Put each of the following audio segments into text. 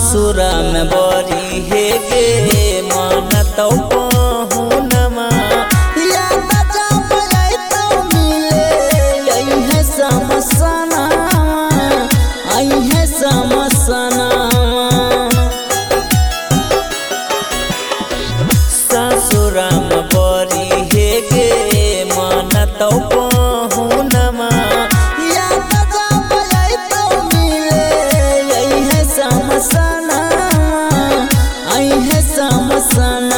ससुरा में बरी हे गे मन तो पहुनमा याद जब तो मिले यही है समसना आई है समसना ससुरा में बरी हे गे मन तो पहुनमा याद जब तो मिले यही है समसना आई है समसना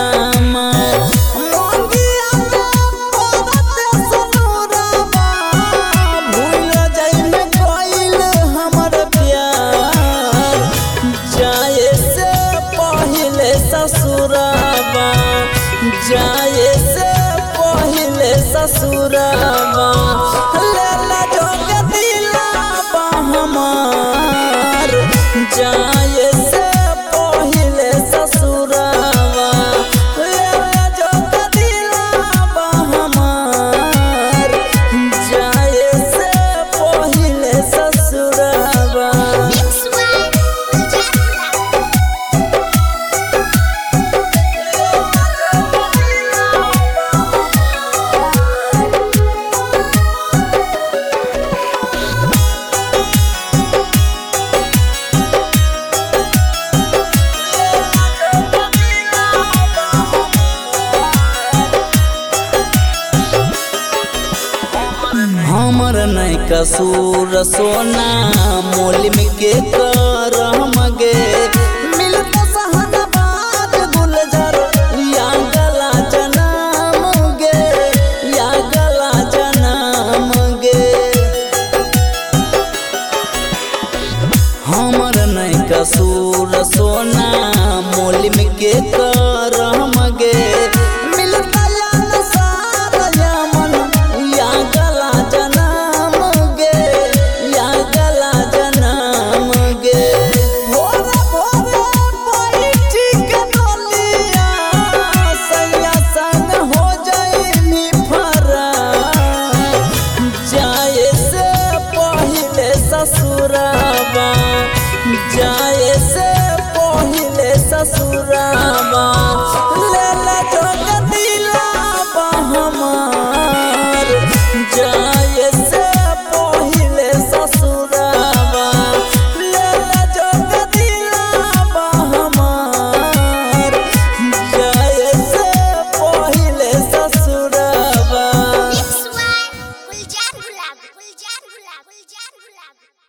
ससुराबा जाए से पहले ससुराबा लेला जोग दिलाबा हमार जाए से पहले ससुराबा लेला जोग दिलाबा हमार जाए से पहले ससुराबा। हमर नहीं कसूर सोना मोल में के करम गे मिलत सहनबाज गुलजार या गला जन्म गे या गला जन्म गे हमर नहीं कसूर सोना मोल में के करम गे मिलत ससुराबा जा